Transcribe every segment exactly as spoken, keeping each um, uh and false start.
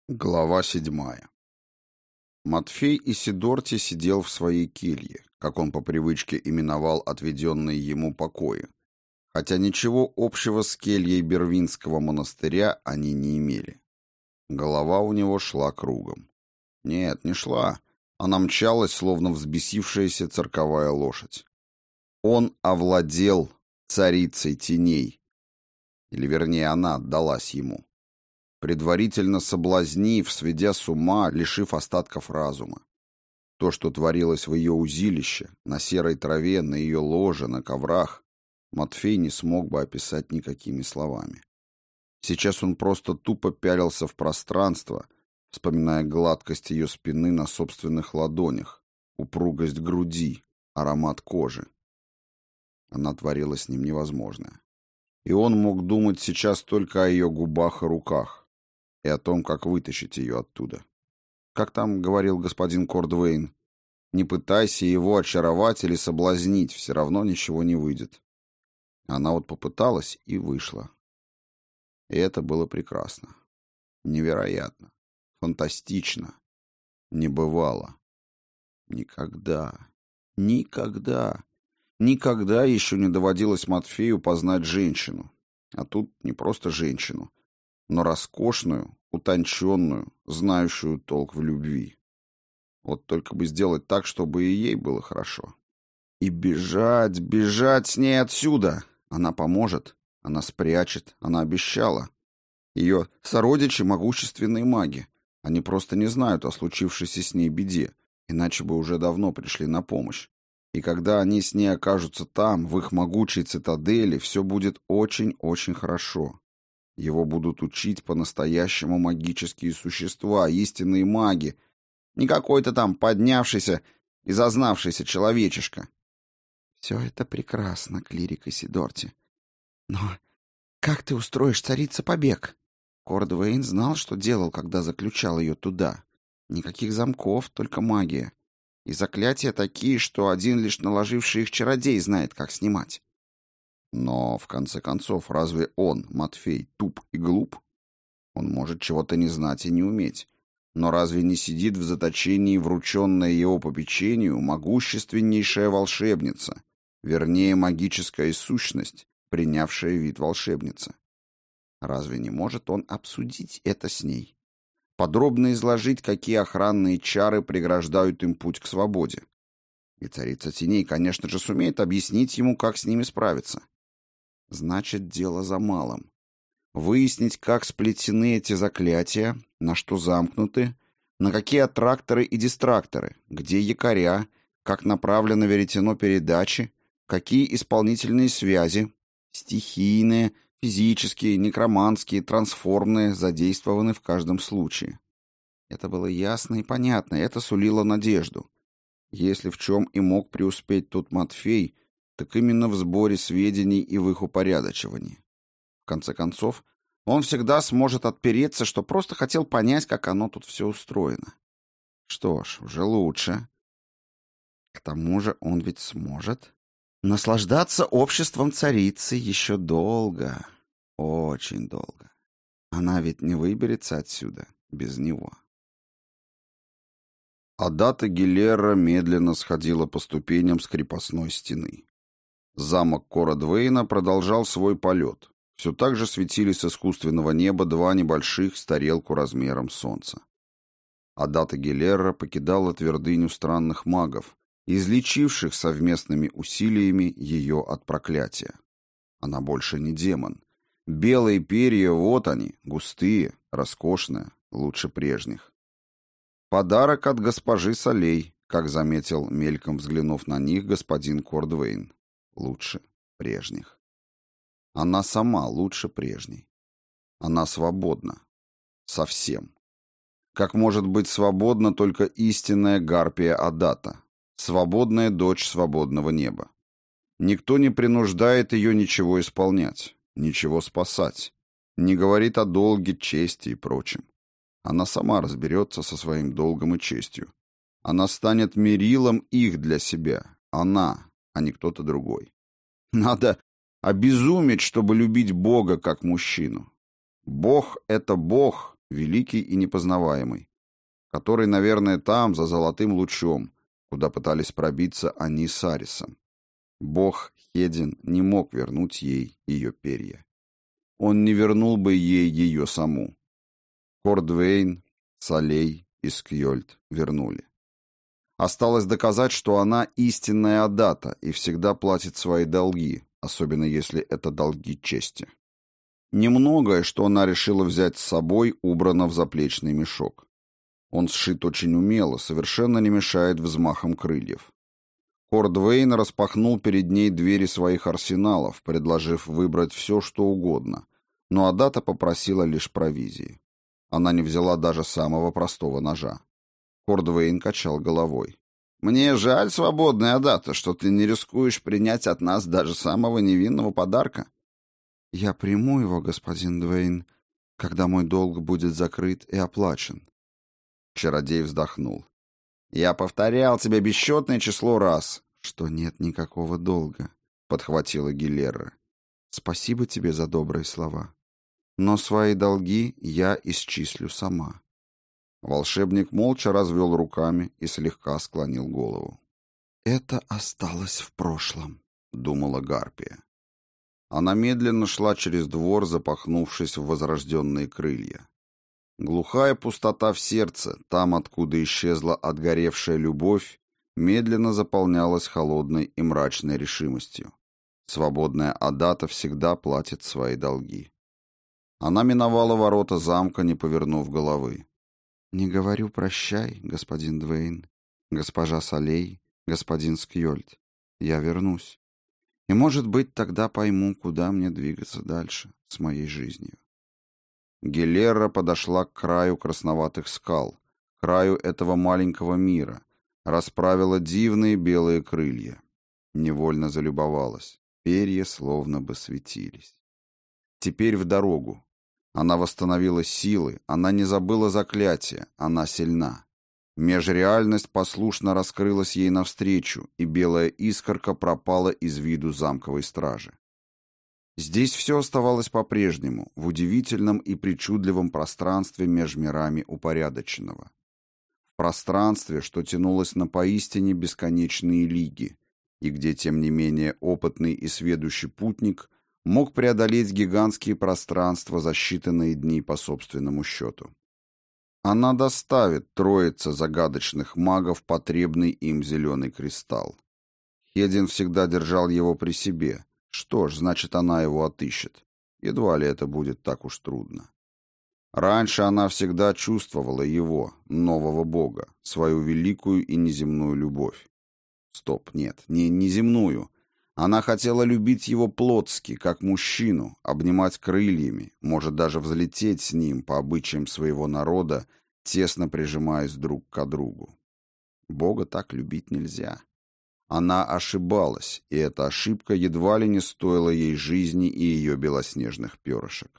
Глава седьмая. Матфей Исидорти сидел в своей келье, как он по привычке именовал отведенные ему покои, хотя ничего общего с кельей Бервинского монастыря они не имели. Голова у него шла кругом. Нет, не шла, она мчалась, словно взбесившаяся цирковая лошадь. Он овладел царицей теней, или вернее она отдалась ему, предварительно соблазнив, сведя с ума, лишив остатков разума. То, что творилось в ее узилище, на серой траве, на ее ложе, на коврах, Матфей не смог бы описать никакими словами. Сейчас он просто тупо пялился в пространство, вспоминая гладкость ее спины на собственных ладонях, упругость груди, аромат кожи. Она творила с ним невозможное. И он мог думать сейчас только о ее губах и руках, и о том, как вытащить ее оттуда. Как там говорил господин Кордвейн, не пытайся его очаровать или соблазнить, все равно ничего не выйдет. Она вот попыталась и вышла. И это было прекрасно. Невероятно. Фантастично. Небывало. Никогда, никогда, никогда еще не доводилось Матфею познать женщину. А тут не просто женщину, но роскошную, утонченную, знающую толк в любви. Вот только бы сделать так, чтобы и ей было хорошо. И бежать, бежать с ней отсюда. Она поможет, она спрячет, она обещала. Ее сородичи — могущественные маги. Они просто не знают о случившейся с ней беде, иначе бы уже давно пришли на помощь. И когда они с ней окажутся там, в их могучей цитадели, все будет очень-очень хорошо. Его будут учить по-настоящему магические существа, истинные маги, не какой-то там поднявшийся и зазнавшийся человечишка. Все это прекрасно, клирик Исидорти. Но как ты устроишь, царица, побег? Кордвейн знал, что делал, когда заключал ее туда. Никаких замков, только магия. И заклятия такие, что один лишь наложивший их чародей знает, как снимать. Но, в конце концов, разве он, Матфей, туп и глуп? Он может чего-то не знать и не уметь. Но разве не сидит в заточении, врученная его попечению, могущественнейшая волшебница, вернее, магическая сущность, принявшая вид волшебницы? Разве не может он обсудить это с ней? Подробно изложить, какие охранные чары преграждают им путь к свободе? И царица теней, конечно же, сумеет объяснить ему, как с ними справиться. Значит, дело за малым. Выяснить, как сплетены эти заклятия, на что замкнуты, на какие аттракторы и дистракторы, где якоря, как направлено веретено передачи, какие исполнительные связи, стихийные, физические, некроманские, трансформные, задействованы в каждом случае. Это было ясно и понятно, это сулило надежду. Если в чем и мог преуспеть тут Матфей, так именно в сборе сведений и в их упорядочивании. В конце концов, он всегда сможет отпереться, что просто хотел понять, как оно тут все устроено. Что ж, уже лучше. К тому же он ведь сможет наслаждаться обществом царицы еще долго, очень долго. Она ведь не выберется отсюда без него. Адата Гилерра медленно сходила по ступеням с крепостной стены. Замок Кордвейна продолжал свой полет. Все так же светили с искусственного неба два небольших с тарелку размером солнца. Адата Гилерра покидала твердыню странных магов, излечивших совместными усилиями ее от проклятия. Она больше не демон. Белые перья, вот они, густые, роскошные, лучше прежних. Подарок от госпожи Солей, как заметил, мельком взглянув на них, господин Кордвейн. Лучше прежних. Она сама лучше прежней. Она свободна. Совсем. Как может быть свободна только истинная гарпия Адата, свободная дочь свободного неба. Никто не принуждает ее ничего исполнять, ничего спасать, не говорит о долге, чести и прочем. Она сама разберется со своим долгом и честью. Она станет мерилом их для себя. Она, а не кто-то другой. Надо обезуметь, чтобы любить Бога как мужчину. Бог — это Бог, великий и непознаваемый, который, наверное, там, за золотым лучом, куда пытались пробиться они с Арисом. Бог Хедин не мог вернуть ей ее перья. Он не вернул бы ей ее саму. Кордвейн, Салей и Скьольд вернули. Осталось доказать, что она истинная Адата и всегда платит свои долги, особенно если это долги чести. Немногое, что она решила взять с собой, убрано в заплечный мешок. Он сшит очень умело, совершенно не мешает взмахам крыльев. Кордвейн распахнул перед ней двери своих арсеналов, предложив выбрать все, что угодно, но Адата попросила лишь провизии. Она не взяла даже самого простого ножа. Кордвейн качал головой. «Мне жаль, свободная Адата, что ты не рискуешь принять от нас даже самого невинного подарка». «Я приму его, господин Двейн, когда мой долг будет закрыт и оплачен». Чародей вздохнул. «Я повторял тебе бесчетное число раз, что нет никакого долга», — подхватила Гилерра. «Спасибо тебе за добрые слова. Но свои долги я исчислю сама». Волшебник молча развел руками и слегка склонил голову. «Это осталось в прошлом», — думала Гарпия. Она медленно шла через двор, запахнувшись в возрожденные крылья. Глухая пустота в сердце, там, откуда исчезла отгоревшая любовь, медленно заполнялась холодной и мрачной решимостью. Свободная Адата всегда платит свои долги. Она миновала ворота замка, не повернув головы. «Не говорю прощай, господин Двейн, госпожа Салей, господин Скьольд. Я вернусь. И, может быть, тогда пойму, куда мне двигаться дальше с моей жизнью». Гилерра подошла к краю красноватых скал, краю этого маленького мира, расправила дивные белые крылья. Невольно залюбовалась. Перья словно бы светились. Теперь в дорогу. Она восстановила силы, она не забыла заклятия, она сильна. Межреальность послушно раскрылась ей навстречу, и белая искорка пропала из виду замковой стражи. Здесь все оставалось по-прежнему, в удивительном и причудливом пространстве меж мирами упорядоченного. В пространстве, что тянулось на поистине бесконечные лиги, и где, тем не менее, опытный и сведущий путник мог преодолеть гигантские пространства за считанные дни по собственному счету. Она доставит троице загадочных магов потребный им зеленый кристалл. Хедин всегда держал его при себе. Что ж, значит, она его отыщет. Едва ли это будет так уж трудно. Раньше она всегда чувствовала его, нового бога, свою великую и неземную любовь. Стоп, нет, не неземную. Она хотела любить его плотски, как мужчину, обнимать крыльями, может даже взлететь с ним по обычаям своего народа, тесно прижимаясь друг к другу. Бога так любить нельзя. Она ошибалась, и эта ошибка едва ли не стоила ей жизни и ее белоснежных перышек.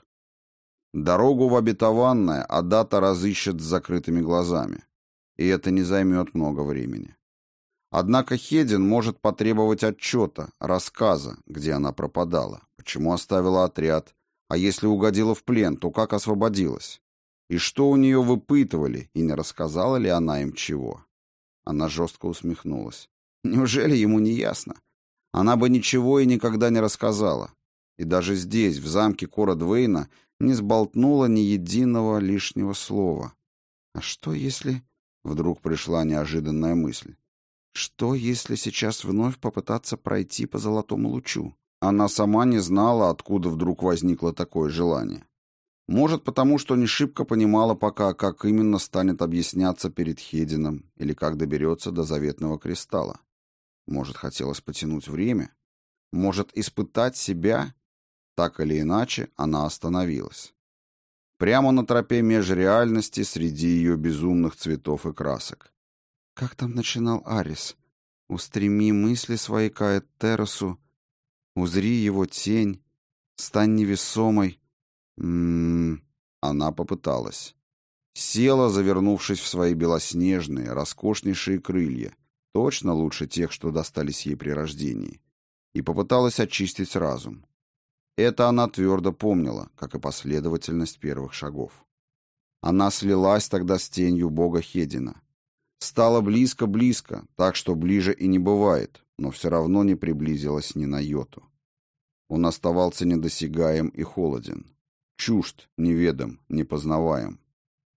Дорогу в обетованное Адата разыщет с закрытыми глазами, и это не займет много времени. Однако Хедин может потребовать отчета, рассказа, где она пропадала, почему оставила отряд, а если угодила в плен, то как освободилась, и что у нее выпытывали, и не рассказала ли она им чего. Она жестко усмехнулась. Неужели ему не ясно? Она бы ничего и никогда не рассказала. И даже здесь, в замке Кордвейна, не сболтнула ни единого лишнего слова. А что если... Вдруг пришла неожиданная мысль. Что если сейчас вновь попытаться пройти по золотому лучу? Она сама не знала, откуда вдруг возникло такое желание. Может, потому что не шибко понимала пока, как именно станет объясняться перед Хедином или как доберется до заветного кристалла. Может, хотелось потянуть время? Может, испытать себя? Так или иначе, она остановилась. Прямо на тропе межреальности среди ее безумных цветов и красок. Как там начинал Арис? «Устреми мысли свои к Аэтеросу, узри его тень, стань невесомой». М-м-м. Она попыталась. Села, завернувшись в свои белоснежные, роскошнейшие крылья, точно лучше тех, что достались ей при рождении, и попыталась очистить разум. Это она твердо помнила, как и последовательность первых шагов. Она слилась тогда с тенью бога Хедина. Стала близко-близко, так что ближе и не бывает, но все равно не приблизилась ни на йоту. Он оставался недосягаем и холоден, чужд, неведом, непознаваем.